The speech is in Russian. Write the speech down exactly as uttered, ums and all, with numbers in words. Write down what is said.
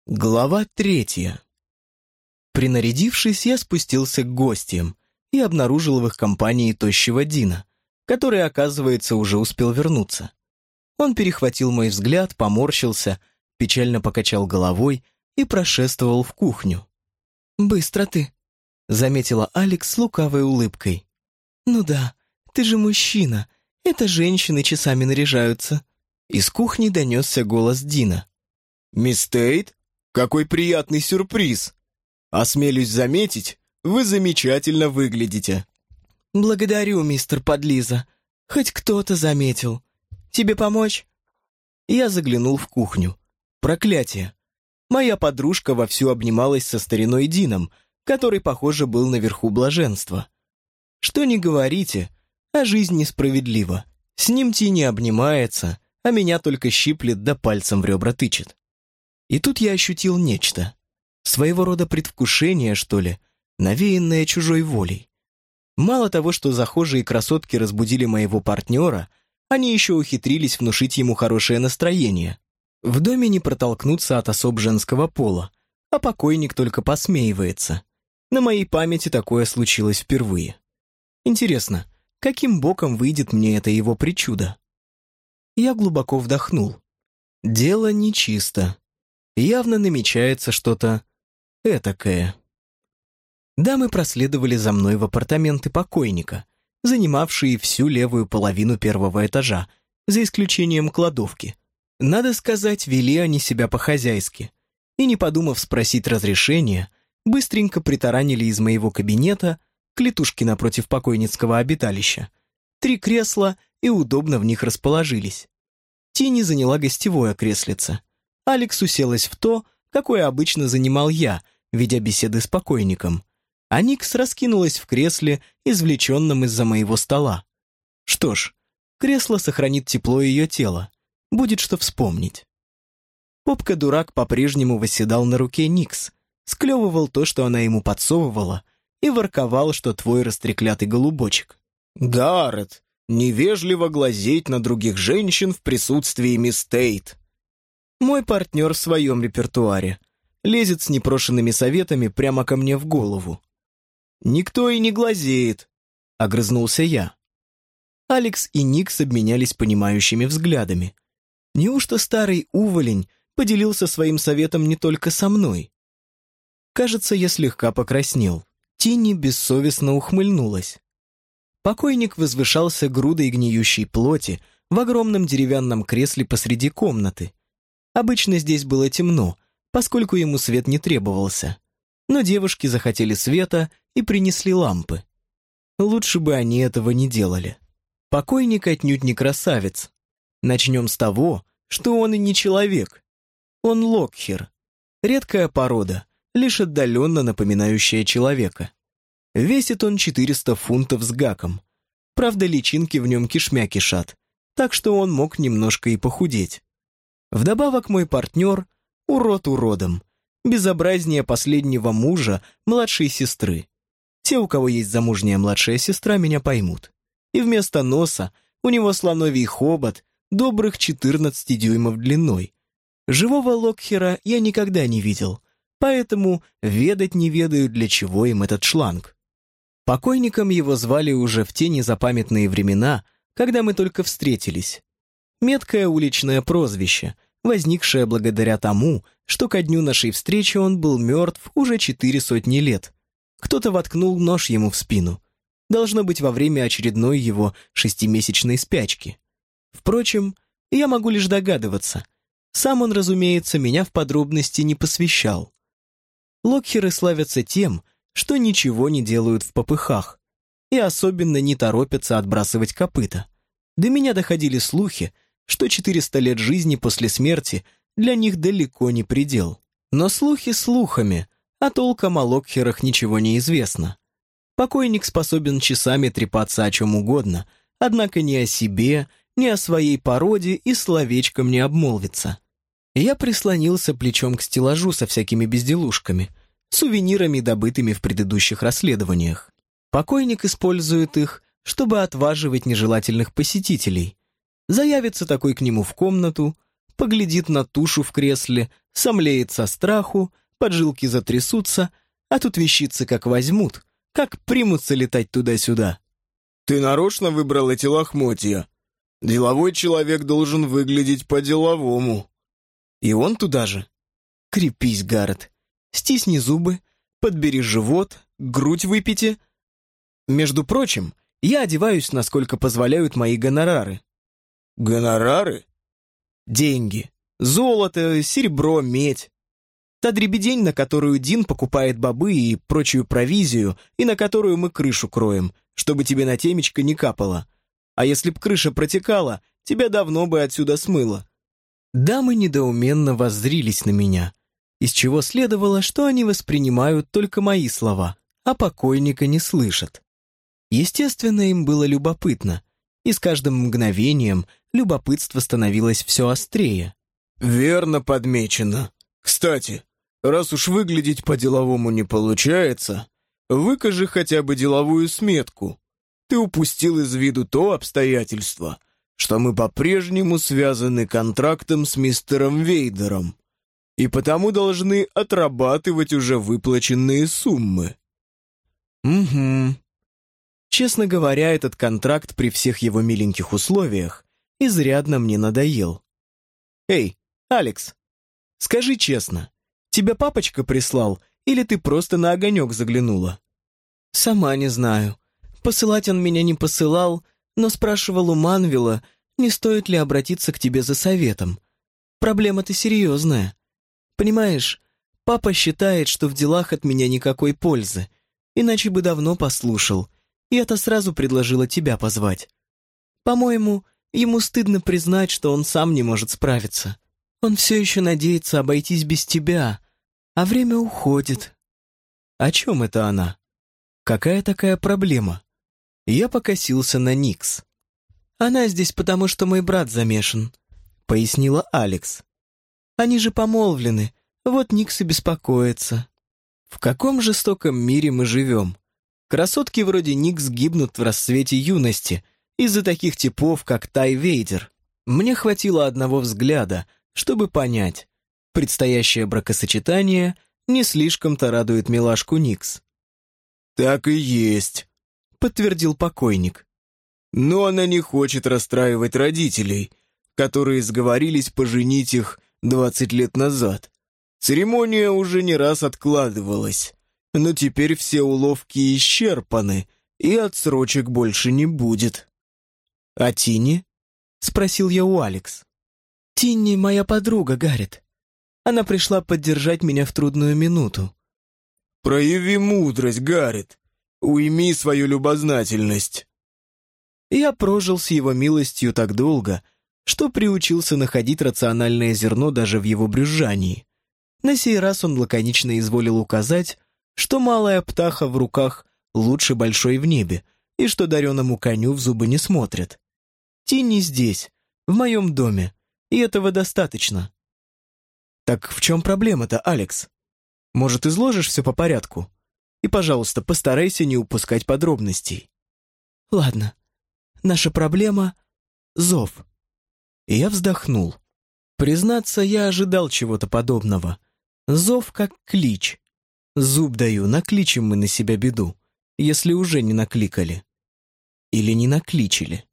Глава третья. Принарядившись, я спустился к гостям и обнаружил в их компании тощего Дина, который, оказывается, уже успел вернуться. Он перехватил мой взгляд, поморщился, печально покачал головой и прошествовал в кухню. «Быстро ты», — заметила Алекс с лукавой улыбкой. «Ну да, ты же мужчина, это женщины часами наряжаются». Из кухни донесся голос Дина. «Мисс Тейт? Какой приятный сюрприз! Осмелюсь заметить, вы замечательно выглядите». «Благодарю, мистер Подлиза. Хоть кто-то заметил. Тебе помочь?» Я заглянул в кухню. Проклятие. Моя подружка вовсю обнималась со стариной Дином, который, похоже, был наверху блаженства. Что ни говорите, а жизнь несправедлива. С ним Тини обнимается, а меня только щиплет да пальцем в ребра тычет. И тут я ощутил нечто. Своего рода предвкушение, что ли, навеянное чужой волей. Мало того, что захожие красотки разбудили моего партнера, они еще ухитрились внушить ему хорошее настроение. В доме не протолкнуться от особ женского пола, а покойник только посмеивается. На моей памяти такое случилось впервые. Интересно, каким боком выйдет мне это его причуда? Я глубоко вдохнул. Дело нечисто. Явно намечается что-то этакое. Дамы проследовали за мной в апартаменты покойника, занимавшие всю левую половину первого этажа, за исключением кладовки. Надо сказать, вели они себя по-хозяйски, и, не подумав спросить разрешения, быстренько притаранили из моего кабинета к летушке напротив покойницкого обиталища. Три кресла и удобно в них расположились. Тини заняла гостевое креслице. Алекс уселась в то, какое обычно занимал я, ведя беседы с покойником. А Никс раскинулась в кресле, извлеченном из-за моего стола. Что ж, кресло сохранит тепло ее тела. Будет что вспомнить. Попка-дурак по-прежнему восседал на руке Никс, склевывал то, что она ему подсовывала, и ворковал, что твой растреклятый голубочек. «Гаррет, невежливо глазеть на других женщин в присутствии мисс Тейт». Мой партнер в своем репертуаре. Лезет с непрошенными советами прямо ко мне в голову. «Никто и не глазеет», — огрызнулся я. Алекс и Никс обменялись понимающими взглядами. Неужто старый уволень поделился своим советом не только со мной? Кажется, я слегка покраснел. Тинни бессовестно ухмыльнулась. Покойник возвышался грудой гниющей плоти в огромном деревянном кресле посреди комнаты. Обычно здесь было темно, поскольку ему свет не требовался. Но девушки захотели света и принесли лампы. Лучше бы они этого не делали. Покойник отнюдь не красавец. Начнем с того, что он и не человек. Он локхер. Редкая порода, лишь отдаленно напоминающая человека. Весит он четыреста фунтов с гаком. Правда, личинки в нем кишмя кишат, так что он мог немножко и похудеть. Вдобавок мой партнер — урод уродом, безобразнее последнего мужа младшей сестры. Те, у кого есть замужняя младшая сестра, меня поймут. И вместо носа у него слоновий хобот добрых четырнадцати дюймов длиной. Живого локхера я никогда не видел, поэтому ведать не ведаю, для чего им этот шланг. Покойником его звали уже в те незапамятные времена, когда мы только встретились. Меткое уличное прозвище, возникшее благодаря тому, что ко дню нашей встречи он был мертв уже четыре сотни лет. Кто-то воткнул нож ему в спину. Должно быть, во время очередной его шестимесячной спячки. Впрочем, я могу лишь догадываться. Сам он, разумеется, меня в подробности не посвящал. Локхеры славятся тем, что ничего не делают в попыхах, и особенно не торопятся отбрасывать копыта. До меня доходили слухи, что четыреста лет жизни после смерти для них далеко не предел. Но слухи слухами, а толком о локхерах ничего не известно. Покойник способен часами трепаться о чем угодно, однако ни о себе, ни о своей породе и словечком не обмолвится. Я прислонился плечом к стеллажу со всякими безделушками, сувенирами, добытыми в предыдущих расследованиях. Покойник использует их, чтобы отваживать нежелательных посетителей. Заявится такой к нему в комнату, поглядит на тушу в кресле, сомлеет со страху, поджилки затрясутся, а тут вещицы как возьмут, как примутся летать туда-сюда. Ты нарочно выбрал эти лохмотья. Деловой человек должен выглядеть по-деловому. И он туда же. Крепись, Гаррет. Стисни зубы, подбери живот, грудь выпейте. Между прочим, я одеваюсь, насколько позволяют мои гонорары. Гонорары? Деньги. Золото, серебро, медь. Та дребедень, на которую Дин покупает бобы и прочую провизию, и на которую мы крышу кроем, чтобы тебе на темечко не капало. А если б крыша протекала, тебя давно бы отсюда смыло. Дамы недоуменно воззрились на меня, из чего следовало, что они воспринимают только мои слова, а покойника не слышат. Естественно, им было любопытно, и с каждым мгновением любопытство становилось все острее. Верно подмечено. Кстати, раз уж выглядеть по-деловому не получается, выкажи хотя бы деловую сметку. Ты упустил из виду то обстоятельство, что мы по-прежнему связаны контрактом с мистером Вейдером и потому должны отрабатывать уже выплаченные суммы. Угу. Честно говоря, этот контракт при всех его миленьких условиях изрядно мне надоел. Эй, Алекс, скажи честно, тебя папочка прислал или ты просто на огонек заглянула? Сама не знаю. Посылать он меня не посылал, но спрашивал у Манвилла, не стоит ли обратиться к тебе за советом. Проблема-то серьезная. Понимаешь, папа считает, что в делах от меня никакой пользы, иначе бы давно послушал, и это сразу предложила тебя позвать. По-моему, ему стыдно признать, что он сам не может справиться. Он все еще надеется обойтись без тебя, а время уходит. О чем это она? Какая такая проблема? Я покосился на Никс. «Она здесь потому, что мой брат замешан», — пояснила Алекс. «Они же помолвлены, вот Никс и беспокоится». В каком жестоком мире мы живем? Красотки вроде Никс гибнут в расцвете юности из-за таких типов, как Тай Вейдер. Мне хватило одного взгляда, чтобы понять, предстоящее бракосочетание не слишком-то радует милашку Никс. «Так и есть», — подтвердил покойник. «Но она не хочет расстраивать родителей, которые сговорились поженить их двадцать лет назад. Церемония уже не раз откладывалась, но теперь все уловки исчерпаны, и отсрочек больше не будет». «А Тинни?» — спросил я у Алекс. «Тинни моя подруга, Гаррет. Она пришла поддержать меня в трудную минуту». «Прояви мудрость, Гаррет. Уйми свою любознательность». Я прожил с его милостью так долго, что приучился находить рациональное зерно даже в его брюзжании. На сей раз он лаконично изволил указать, что малая птаха в руках лучше большой в небе, и что дареному коню в зубы не смотрят. Тинни здесь, в моем доме, и этого достаточно. Так в чем проблема-то, Алекс? Может, изложишь все по порядку? И, пожалуйста, постарайся не упускать подробностей. Ладно. Наша проблема — зов. И я вздохнул. Признаться, я ожидал чего-то подобного. Зов как клич. Зуб даю, накличем мы на себя беду, если уже не накликали. Или не накличили.